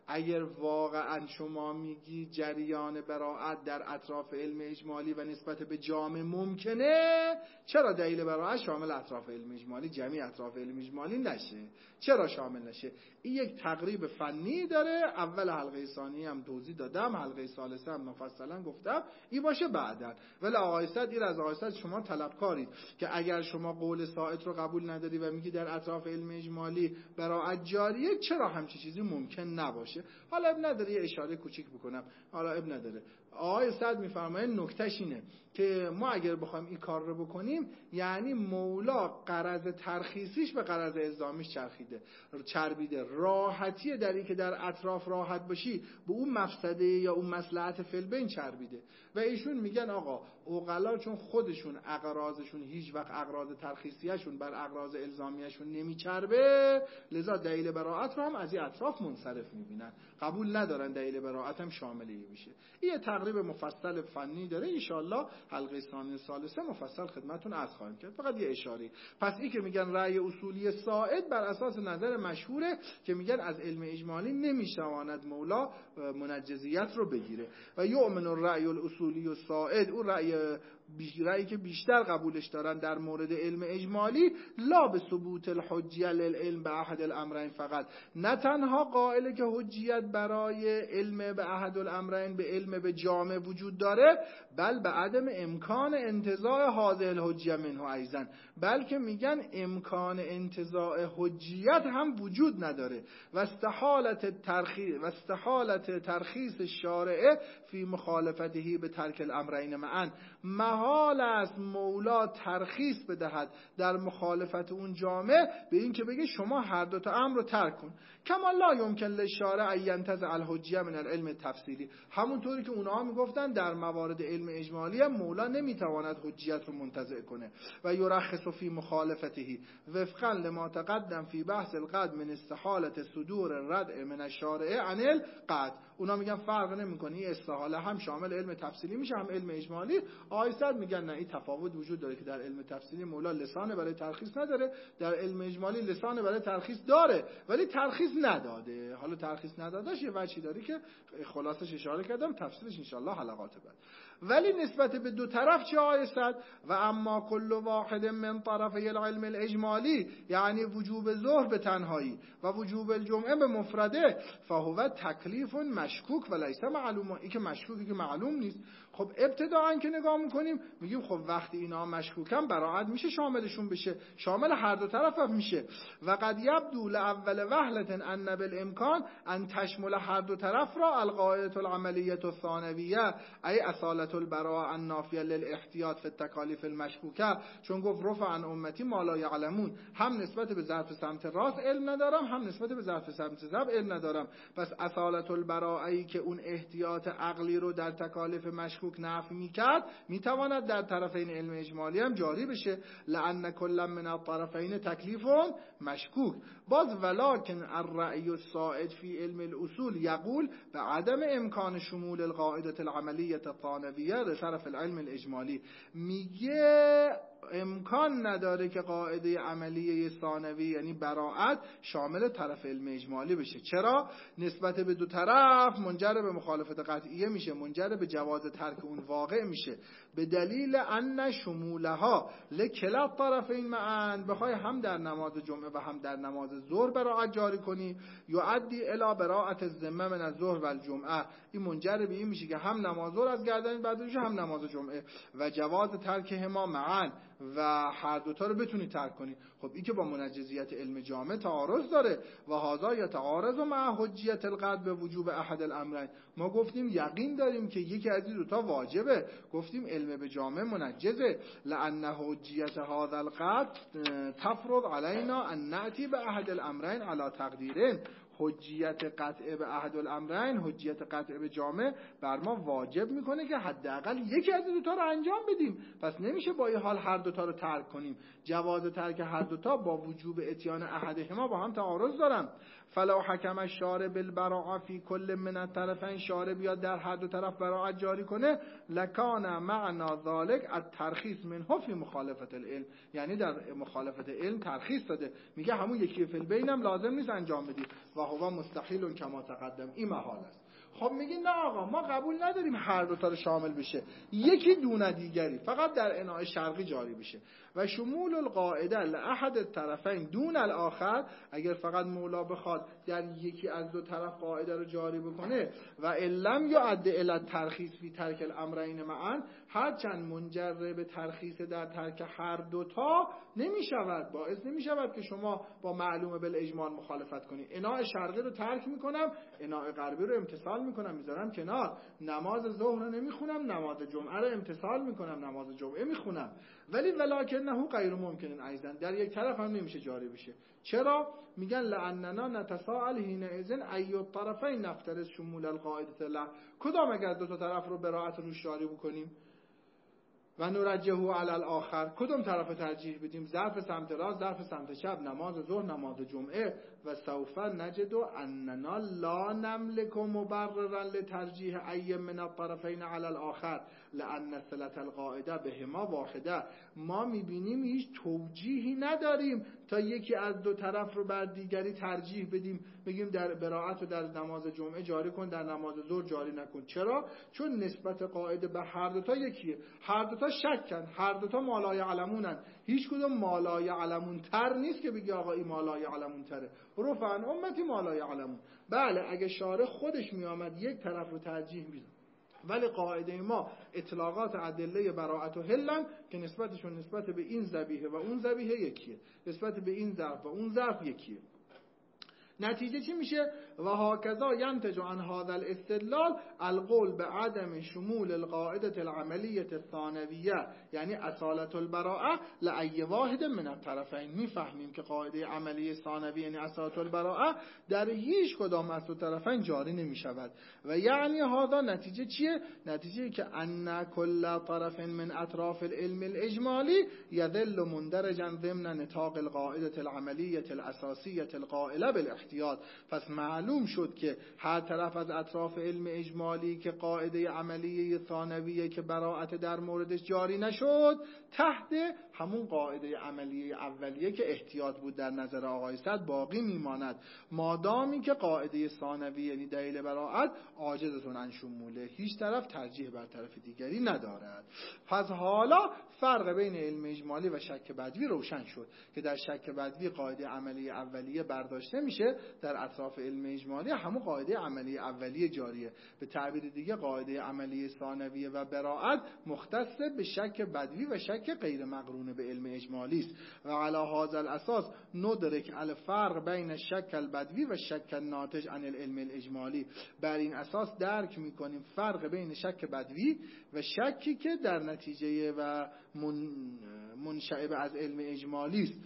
Speaker 1: اگر واقعا شما میگی جریان براءت در اطراف علم اجمالی و نسبت به جامع ممکنه، چرا دلیل براءت شامل اطراف علم اجمالی، جمعی اطراف علم اجمالی نشه؟ چرا شامل نشه؟ این یک تقریب فنی داره. اول حلقه ثانیه هم توضیح دادم، حلقه ثالثه هم مفصلا گفتم این باشه بعداً. ولی آقای صد این از آقای صد شما طلبکارید که اگر شما قول ساعد رو قبول نداری و میگی در اطراف علم اجمالی براءت جاریه، چرا همچین چیزی ممکن نباشه؟ حالا اب نداره یه اشاره کوچیک بکنم، حالا اب نداره. آقای صد میفرمایند نکتهش اینه که ما اگر بخوایم این کار رو بکنیم، یعنی مولا غرض ترخیصیش به غرض الزامیش چرخیده چربیده. راحتی در این که در اطراف راحت باشی به اون مفسده یا اون مصلحت فی‌البین چربیده. و ایشون میگن آقا عقلا چون خودشون اغراضشون هیچ وقت اغراض ترخیصیشون بر اغراض الزامیشون نمیچربه، لذا دلیل براءت رو هم از این اطراف منصرف میبینن، قبول ندارن دلیل براءت هم شامل این میشه. این تقریب مفصل فنی داره، ان شاءالله حلقه ثانیه ثالثه مفصل خدمتتون عرض خواهیم کرد. فقط یه اشاره. پس این که میگن رأی اصولی ساعد بر اساس نظر مشهوره که میگن از علم اجمالی نمیشواند مولا منجزیت رو بگیره. و یؤمن الرأی الاصولی ساعد، اون رأی رأیی که بیشتر قبولش دارن در مورد علم اجمالی، لا به ثبوت الحجیه للعلم به احد الامرین فقط، نه تنها قائل که حجیت برای علم به احد الامرین به علم به جامع وجود داره، بل به عدم امکان انتزاع هذه الحجیه منه ایضا، بلکه میگن امکان انتزاع حجیت هم وجود نداره. و استحالت ترخیص و استحالت ترخیص الشارع فی مخالفته به ترک الامرین معا، محال است مولا ترخیص بدهد در مخالفت اون جامع به این که بگه شما هر دو تا امر رو ترک کن. کما لا یمکن للشارع ان ينتزع الحجیه من العلم التفصیلی، همونطوری که اونها میگفتن در موارد علم اجمالی مولا نمیتواند حجیت رو منتزع کنه. و یرخص فی مخالفته وفقا لما تقدم فی بحث القد من استحالت صدور الردع من الشارع عن القد. اونا میگن فرق نمیکنه، این استحاله هم شامل علم تفصیلی میشه هم علم اجمالی. آیسد میگن نه، این تفاوت وجود داره که در علم تفصیلی مولا لسان برای ترخیص نداره، در علم اجمالی لسان برای ترخیص داره ولی ترخیص نداده. حالا ترخیص ندادش یه وجهی داره که خلاصش اشاره کردم، تفصیلش انشالله حلقات بعد. ولی نسبت به دو طرف چه آیسد؟ و اما کل واحد من طرفی العلم الاجمالی، یعنی وجوب ظهر به تنهایی و وجوب الجمعه به مفرده، فهو تکلیف مشکوک و لیس معلوم. این که مشکوکی که معلوم نیست. خب ابتداءً که نگاه میکنیم میگیم خب وقتی اینا مشکوکن براءت میشه شاملشون بشه، شامل هر دو طرف هم میشه. و قد یبدو لاول وهلة ان بالامکان ان تشمل هر دو طرف را القاعده العملیه الثانویه ای اصالت البراءه النافیه للاحتیاط فی التکالیف المشکوکه، چون گفت رفع عن امتی ما لا یعلمون، هم نسبت به ظرف سمت راست علم ندارم هم نسبت به ظرف سمت چپ علم ندارم. پس اصالت البراءه ای که اون احتیاط عقلی رو در تکالیف مشکوک نفی میکرد میتواند در طرفین علم اجمالی هم جاری بشه، لان کل من الطرفین تکلیف مشکوک. باز ولکن الرأی السائد فی علم الاصول یقول به عدم امکان شمول القاعده العملیه الثانویه به طرف العلم الاجمالی، میگه امکان نداره که قاعده عملیه ثانوی یعنی براءت شامل طرف علم اجمالی بشه. چرا؟ نسبت به دو طرف منجر به مخالفت قطعیه میشه، منجر به جواز ترک اون واقع میشه، به دلیل ان شمولها لکلا الطرفین معا، بخوای هم در نماز جمعه و هم در نماز ظهر براءت جاری کنی، یؤدی الی براءت الذمه من الظهر و الجمعه، این منجر به این میشه که هم نماز ظهر از گردن برداشت هم نماز جمعه، و جواز ترکهما معا، و هر دوتا رو بتونی ترک کنی. خب این که با منجزیت علم جامع تعارض داره. و هذا یتعارض مع حجیت القد به وجوب احد الامرین. ما گفتیم یقین داریم که یکی از این دوتا واجبه، گفتیم علم به جامع منجزه، لان حجیت هذا القد تفرض علینا ان نأتی به احد الامرین علی تقدیرین. حجیت قطع به احد الامرین، حجیت قطع به جامع بر ما واجب میکنه که حداقل یکی از دو تا رو انجام بدیم. پس نمیشه با این حال هر دو تا رو ترک کنیم. جواز ترک هر دو تا با وجوب اتیان احدهما با هم تعارض دارن. فلو حکم الشارع بالبراءة فی کل من الطرفین، شارع بیاد در هر دو طرف براءت جاری کنه، لکان معنا ذلک الترخیص منه فی مخالفت العلم، یعنی در مخالفت علم ترخیص داده، میگه همون یکی فی البین هم لازم نیست انجام بدی و هو مستحیل کما تقدم، این محال است. خب میگه نه آقا ما قبول نداریم هر دو تا رو شامل بشه، یکی دون دیگری فقط در اناء شرقی جاری بشه. و شمول القاعده لاحد الطرفین دون الاخر، اگر فقط مولا بخواد در یکی از دو طرف قاعده رو جاری بکنه و علم یعد الی الترخیص فی ترک الامرین معا، هرچند منجر به ترخیص در ترک هر دو تا نمیشود، باعث نمیشود که شما با معلومه بالاجمال مخالفت کنی. اناء شرقی رو ترک میکنم، اناء غربی رو امتثال میکنم میذارم کنار، نماز ظهر رو نمیخونم، نماز جمعه رو امتثال میکنم، نماز جمعه میخونم، ولی ولکنه غیر ممکن ایضا، در یک طرف هم نمیشه جاری بشه. چرا؟ میگن لاننا نتساءل حینئذ ای الطرفین نفترض شمول القاعده له، کدام اگر دو تا طرف رو براءت روش جاری بکنیم و نرجحه علی الاخر، کدوم طرف ترجیح بدیم؟ ظرف سمت راست، ظرف سمت چپ، نماز ظهر، نماز جمعه. و سوف نجد اننا لا نملك مبررا لترجیح ای من الطرفین علی الاخر لان صلة القاعده بهما واحده، ما میبینیم هیچ توجیهی نداریم تا یکی از دو طرف رو بر دیگری ترجیح بدیم، بگیم در براءت رو در نماز جمعه جاری کن، در نماز ظهر جاری نکن. چرا؟ چون نسبت قاعده به هر دو تا یکیه، هر دو تا شکن، هر دو تا ما لا یعلمونن، هیچ کدوم ما لا یعلمون تر نیست که بگی آقا این ما لا یعلمون تره، رفعا امتی ما لا یعلمون. بله اگه شارع خودش می آمد یک طرف رو ترجیح میداد، ولی قاعده ما اطلاقات ادله براءت و حلن که نسبتشون نسبت به این ذبیحه و اون ذبیحه یکیه، نسبت به این ظرف و اون ظرف یکیه. نتیجه چی میشه؟ و هاکذا ینتج عن هذا الاستدلال القول به عدم شمول القاعده العملیه الثانویه، یعنی اصالت البراءه لای واحد من الطرفین. میفهمیم که قاعده عملیه ثانویه یعنی اصالت البراءه در هیچ کدام از دو طرفین جاری نمیشود. و یعنی هذا نتیجه چیه؟ نتیجه که ان کل طرف من اطراف العلم الاجمالی یذل مندرجا ضمن نطاق القاعده العملیه الاساسیه القائله بالاحتیاط. پس معلوم شد که هر طرف از اطراف علم اجمالی که قاعده عملیه ثانویه که براءت در موردش جاری نشد، تحت همون قاعده عملیه اولیه که احتیاط بود در نظر آقای صدر باقی میماند، مادامی که قاعده ثانویه یعنی دلیل براءت عاجزتون عن شموله، هیچ طرف ترجیح بر طرف دیگری ندارد. پس حالا فرق بین علم اجمالی و شک بدوی روشن شد که در شک بدوی قاعده عملیه اولیه برداشته میشه، در اطراف علم اجمالی همون قاعده عملی اولیه جاریه. به تعبیر دیگه قاعده عملی ثانویه و براءت مختص به شک بدوی و شک غیر مقرون به علم اجمالی است. و علی هذا الاساس ندرک الفرق بین شک البدوی و شک الناتج عن العلم الاجمالی، بر این اساس درک میکنیم فرق بین شک بدوی و شکی که در نتیجه و من منشأ از علم اجمالی است.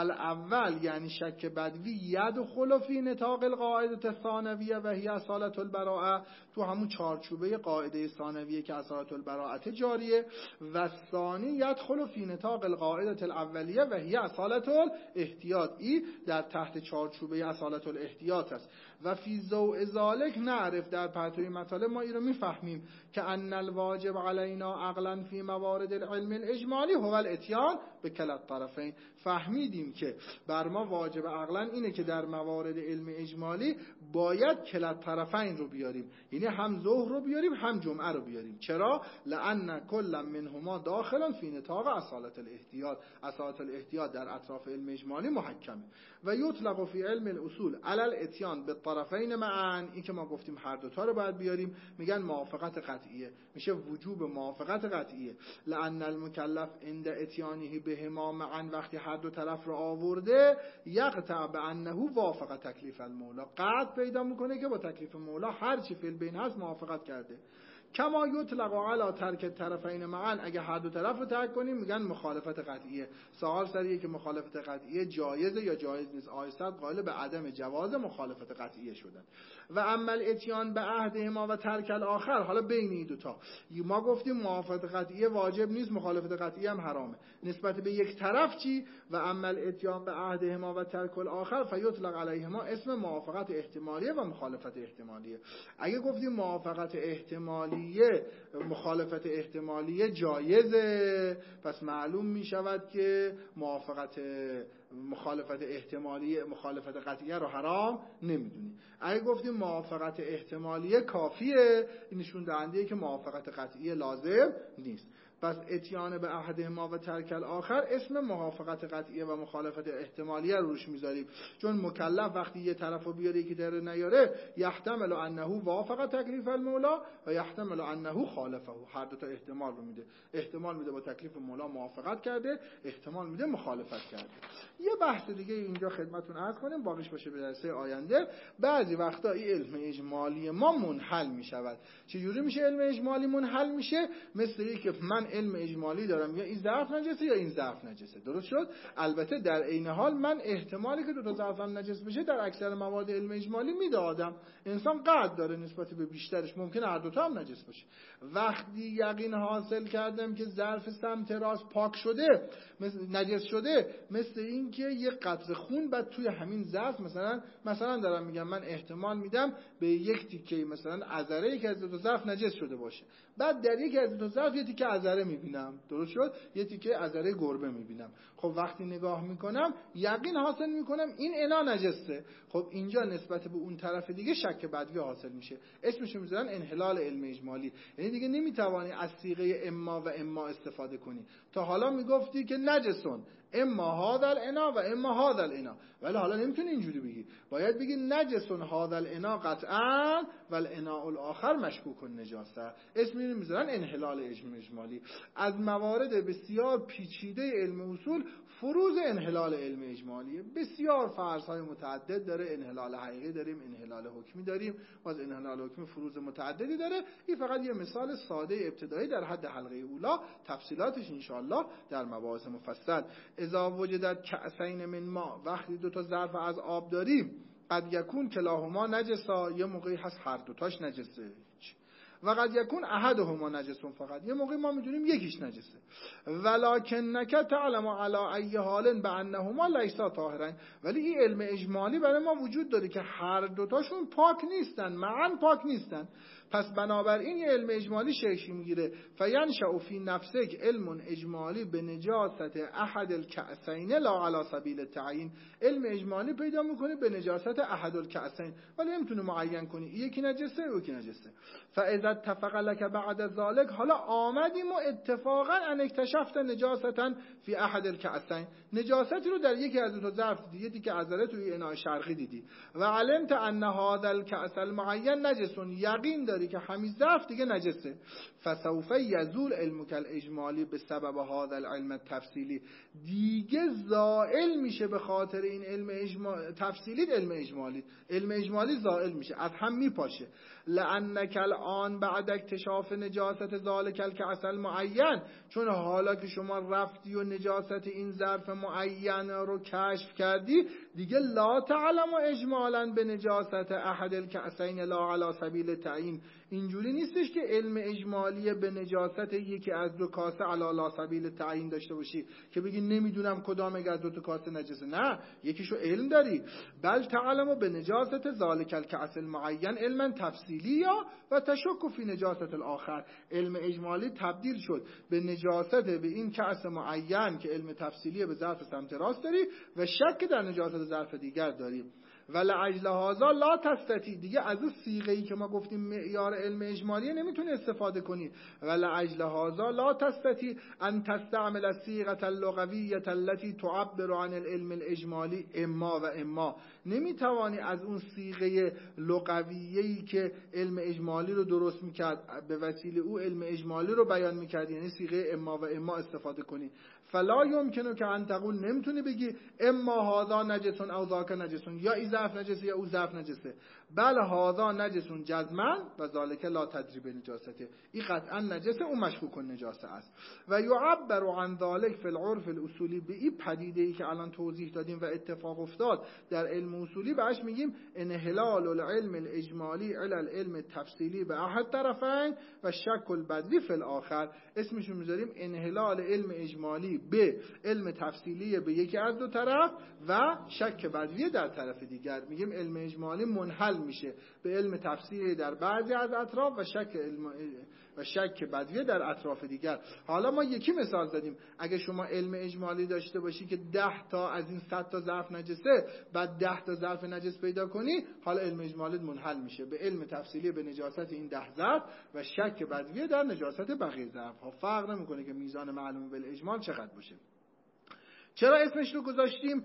Speaker 1: فالاول یعنی شک بدوی یدخل فی نطاق القاعده الثانویه و هی اصالت البراءه، تو همون چارچوبه قاعده ثانویه که اصالت البراءه جاریه، و ثانی یدخل فی نطاق القاعده الاولیه و هی اصالت الاحتیاط، ای در تحت چارچوبه اصالت الاحتیاط است. و فی ضوء ذلک نعرف، در پرتوی مطالب ما این رو میفهمیم که ان الواجب علینا عقلا فی موارد العلم الاجمالی هو الاتیان به کلا الطرفین. فهمیدیم که بر ما واجب عقلا اینه که در موارد علم اجمالی باید کلا الطرفین رو بیاریم، یعنی هم ظهر رو بیاریم هم جمعه رو بیاریم. چرا؟ لان کل منهما داخلا فی نطاق اصالت الاحتیاط، اصالت الاحتیاط در اطراف علم اجمالی محکمه. و یطلق فی علم الاصول علی الاتیان بالطرفین معا، این که ما گفتیم هر دو تا رو باید بیاریم، میگن موافقت قطعیه، میشه وجوب موافقت قطعیه. لان المکلف عند اتیانه بهما معا، وقتی هر دو طرف رو آورده، یقطع بانه وافق تکلیف المولا، قطع پیدا میکنه که با تکلیف مولا هر چی فی البین هست موافقت کرده. کما یطلق علی ترک الطرفین معا، اگه هر دو طرف رو ترک کنیم میگن مخالفت قطعیه. سوال سریه که مخالفت قطعیه جایزه یا جایز نیست. آیسد قائل به عدم جواز مخالفت قطعیه شدن. و عمل اتیان به عهدهما و ترک الاخر، حالا بین این دو تا ما گفتیم موافقت قطعیه واجب نیست، مخالفت قطعیه هم حرامه. نسبت به یک طرف چی؟ و عمل اتیان به عهدهما و ترک الاخر فیطلق علیهما اسم موافقت احتمالیه و مخالفت احتمالیه. اگه گفتیم موافقت احتمالیه مخالفت احتمالیه جایزه، پس معلوم می شود که موافقت مخالفت احتمالیه مخالفت قطعیه رو حرام نمیدونی. اگه گفتیم موافقت احتمالیه کافیه، این نشون دهنده که موافقت قطعیه لازم نیست. پس اتیان به احدهما و ترک الاخر اسم موافقت قطعیه و مخالفت احتمالیه روش میذاریم، چون مکلف وقتی یه طرفو بیاره یکی دیگه نیاره یحتمل انه وافق تکلیف المولا و یحتمل انه خالفه، هر دو تا احتمال رو میده. احتمال میده با تکلیف مولا موافقت کرده، احتمال میده مخالفت کرده. یه بحث دیگه اینجا خدمتتون عرض کنیم، باقیش باشه به درس آینده. بعضی وقتا این علم اجمالی ما منحل میشود. چجوری میشه علم اجمالی منحل میشه؟ مثل اینکه من علم اجمالی دارم یا این ظرف نجسه یا این ظرف نجسه، درست شد؟ البته در عین حال من احتمالی که دو تا ظرف هم نجس بشه در اکثر مواد علم اجمالی میدادم. انسان قد داره نسبت به بیشترش، ممکنه هر دو تا هم نجس باشه. وقتی یقین حاصل کردم که ظرف سمت راست پاک شده، مثل نجس شده، مثل این که یه قطره خون بعد توی همین ظرف مثلا مثلا دارم میگم من احتمال میدم به یک تیکه مثلا عذره که از دو تا ظرف نجس شده باشه، بعد در یک از دو تا ظرف یه تیکه عذره میبینم، درست شد؟ یه تیکه عذره گربه میبینم. خب وقتی نگاه میکنم یقین حاصل میکنم این انا نجسه. خب اینجا نسبت به اون طرف دیگه شک بدوی حاصل میشه، اسمش رو میذارن انحلال علم اجمالی. یعنی دیگه نمیتوانی از صیغه اما و اما استفاده کنی. تا حالا میگفتی که نجسون اما هذا الانا و اما هذا الانا، ولی حالا نمیتونی اینجوری بگی، باید بگی نجسون هذا الانا قطعا و الانا الاخر مشکوک النجاسه. اسم اینو میذارن انحلال علم اجمالی. از موارد بسیار پیچیده علم اصول فروز انحلال علم اجمالی، بسیار فرض‌های متعدد داره. انحلال حقیقی داریم، انحلال حکمی داریم، باز انحلال حکمی فروز متعددی داره. این فقط یه مثال ساده ابتدایی در حد حلقه اولا، تفصیلاتش انشاءالله در مباحث مفصل. اذا وجدت کأسین من ما، وقتی دو تا ظرف از آب داریم، قد یکون کلاهما نجسا، یه موقعی هست هر دوتاش نجسه، و قد یکون احدهما نجسون، فقط یه موقعی ما میدونیم یکیش نجسه. ولکنک تعلم علی ای حال بانهما لیسا طاهرین، ولی این علم اجمالی برای ما وجود داره که هر دوتاشون پاک نیستن، معاً پاک نیستن. پس بنابراین یه علم اجمالی شکل میگیره. فینشأ فی نفسک علم اجمالی به نجاست احد الکأسین لا علی سبیل التعیین، علم اجمالی پیدا میکنه به نجاست احد الکأسین، ولی نمیتونه معین کنی یکی نجسه یکی نجسه. فاذا اتفق لك بعد ذلك، حالا آمدیم و اتفاقا ان اکتشفت نجاستا فی احد الکأسین، نجاستی رو در یکی از دو تا ظرف دیدی، یکی که عذره توی اناء شرقی دیدی، و علمت ان هذا الکأس المعین نجسون، یقین داری که همین ظرف دیگه نجسه. فسوف یزول علمک الاجمالی به سبب هذا العلم التفصیلی، دیگه زائل میشه به خاطر این علم اجمالی تفصیلی، علم اجمالی علم اجمالی زائل میشه، از هم میپاشه. لانک الان بعد اکتشاف نجاست ذالک الکأس المعین، چون حالا که شما رفتی و نجاست این ظرف معین رو کشف کردی، دیگه لا تعلم اجمالا به نجاست احد الکأسین لا علی سبیل تعیین، اینجوری نیستش که علم اجمالی به نجاست یکی از دو کاسه علی لا سبیل تعیین داشته باشی که بگی نمیدونم کدام یک از دو تا کاسه نجسه، نه، یکیشو علم داری. بل تعلم به نجاست ذالک الکأس المعین علما تفصیلی و تشک فی نجاست الاخر، علم اجمالی تبدیل شد به نجاست به این کأس معین که علم تفصیلی به ظرف سمت راست داری و شک در نجاست ظرف دیگر داری. ولعجل هذا لا تستطیع، دیگه از اون صیغه‌ای که ما گفتیم معیار علم اجمالی نمیتونی استفاده کنی. ولعجل هذا لا تستطیع ان تستعمل الصيغه اللغویه التي تعبر عن العلم الاجمالی اما و اما، نمیتوانی از اون صیغه لغویه‌ای که علم اجمالی رو درست میکرد به وسیله او علم اجمالی رو بیان میکرد، یعنی صیغه اما و اما استفاده کنی. فلا یمکنه که ان تقول، نمیتونی بگی اما هذا نجسون او ذاک نجسون، یا این ضعف نجسه یا او ضعف نجسه. بله هذا نجسون جزما و ذالک لا تدری به نجاسته، این قطعا نجسه، اون مشکوک نجاسه است. و یعبر عن ذالک فی العرف الاصولی، به این پدیده ای که الان توضیح دادیم و اتفاق افتاد در علم اصولی بهش میگیم انحلال العلم الاجمالی علی العلم التفصیلی به احد طرفین و شک البدوی فی الاخر. اسمشون میذاریم انحلال علم اجمالی به علم تفصیلی به یکی از دو طرف و شک بدوی در طرف دیگر. میگیم علم اجمالی منحل میشه به علم تفصیلی در بعضی از اطراف و شک علم و شک بدوی در اطراف دیگر. حالا ما یکی مثال زدیم، اگه شما علم اجمالی داشته باشی که ده تا از این صد تا ظرف نجسه، بعد ده تا ظرف نجس پیدا کنی، حالا علم اجمالی منحل میشه به علم تفصیلی به نجاست این ده ظرف و شک بدوی در نجاست بقیه ظرف ها. فرق نمیکنه که میزان معلوم بالاجمال چقدر باشه. چرا اسمش رو گذاشتیم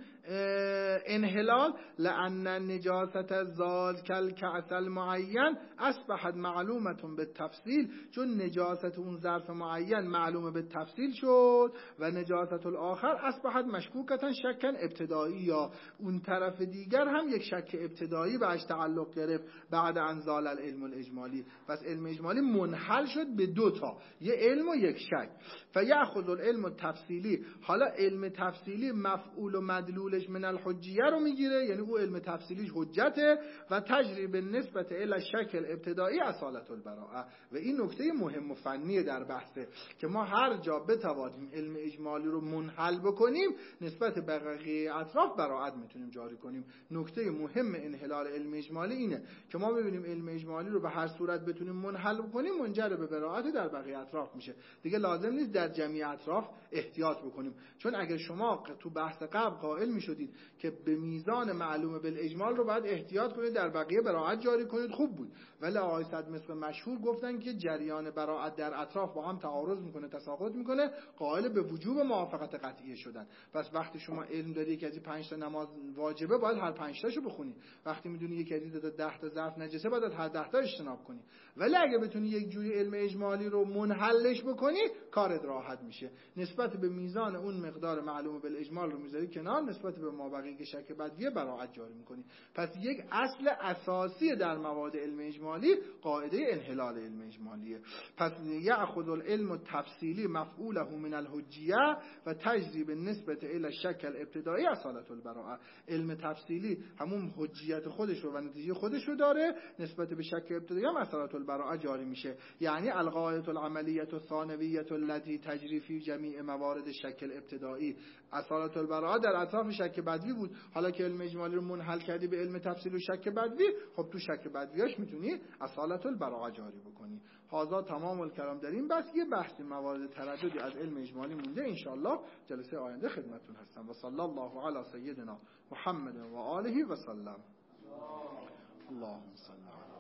Speaker 1: انحلال؟ لأن نجاست زال کل کأسل معین اصبحت معلومتون به تفصیل، چون نجاست اون ظرف معین معلومه به تفصیل شد و نجاست الاخر اصبحت مشکوکتن شکن ابتدایی، یا اون طرف دیگر هم یک شک ابتدایی بهش تعلق گرفت بعد انزال العلم الاجمالی. پس علم اجمالی منحل شد به دو تا، یه علم و یک شک. فیأخذ العلم التفصیلی، حالا علم تفصیلی مفعول و مدلولش من الحجیه رو میگیره، یعنی او علم تفصیلیش حجته و تجریب نسبت الی شکل ابتدایی اصالت البراءه. و این نکته مهم و فنی در بحثه که ما هر جا بتوانیم علم اجمالی رو منحل بکنیم نسبت به بقیه اطراف براءت میتونیم جاری کنیم. نکته مهم انحلال علم اجمالی اینه که ما ببینیم علم اجمالی رو به هر صورت بتونیم منحل بکنیم منجر به براءت در بقیه اطراف میشه. دیگه لازم نیست در جمعی اطراف احتیاط بکنیم، چون اگر شما تو بحث قبل قائل میشدید که به میزان معلومه بالاجمال رو باید احتیاط کنید در بقیه براءت جاری کنید، خوب بود. ولی آقای صدمصر مشهور گفتن که جریان براءت در اطراف با هم تعارض میکنه، تساقط میکنه، قائل به وجوب موافقت قطعیه شدن. پس وقتی شما علم داری که از این پنج تا نماز واجبه باید هر پنج تاشو بخونی، وقتی میدونی یک از تا ده تا ظرف نجسه باید هر ده تا اجتناب کنی. ولی اگه بتونی یک جوری علم اجمالی رو منحلش بکنی کارت راحت میشه، نسبت به میزان اون مقدار معلومه بالاجمال رو میذاری کنار، نسبت به مابقی که شک بدویه براءت جاری میکنی. پس یک اصل اساسی در مواد علم اجمالی قاعده انحلال علم اجمالیه. پس یأخذ العلم التفصیلی مفعوله من الحجیه و تجریب نسبت الی شکل ابتدایی اصالت البراءه. علم تفصیلی همون حجیت خودش رو و نتیجه خودش رو داره، نسبت به شک ابتدایی هم اصالت البراءه جاری میشه. یعنی القاعده العملیه الثانویه التي تجری فی جمیع موارد شکل ابتدایی. اصالت البراءه در اطراف شک بدوی بود، حالا که علم اجمالی رو منحل کردی به علم تفصیل و شک بدوی، خب تو شک بدویاش میتونی اصالت البراءه جاری بکنی. هذا تمام الکلام در این بحث. یه بحث موارد ترددی از علم اجمالی مونده، ان شاء الله جلسه آینده خدمتتون هستم. و صلی الله علی سیدنا محمد و آله و سلم. اللهم صل